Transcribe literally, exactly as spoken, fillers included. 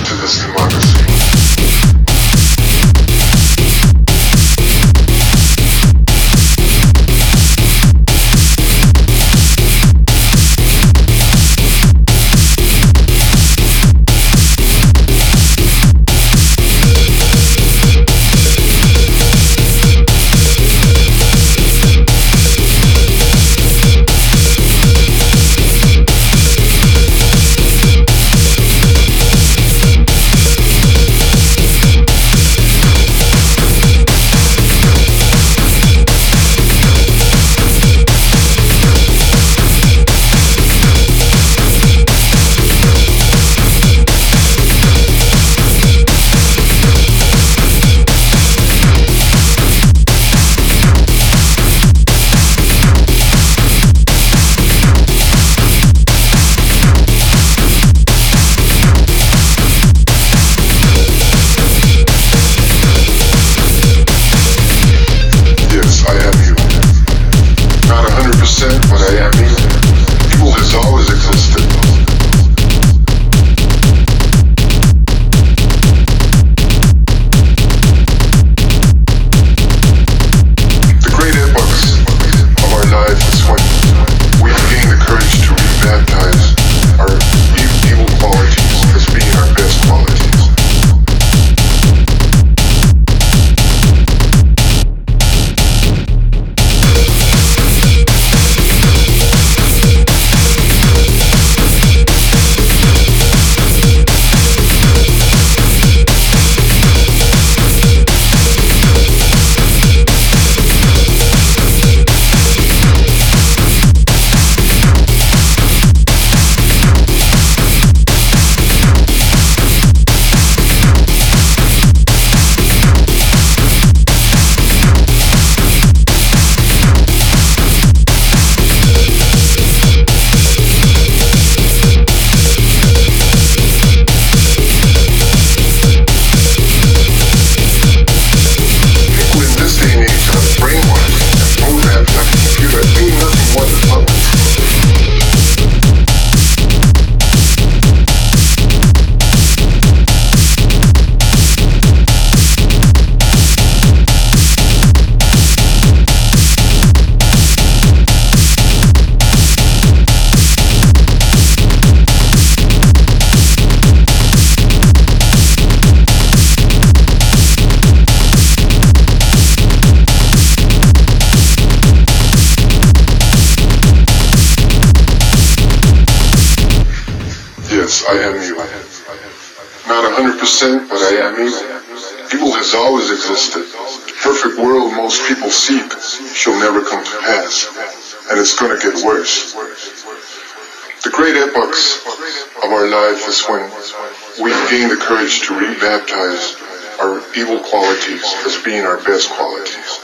to this democracy. But I am evil. Evil has always existed. The great epochs of our life is when we gain the courage to rebaptize our e- evil qualities as being our best qualities. Yes, I am evil. Not a hundred percent, but I am evil. Evil has always existed. The perfect world most people seek shall never come to pass, and it's gonna get worse. The great epochs of our life is when we gain the courage to rebaptize our evil qualities as being our best qualities.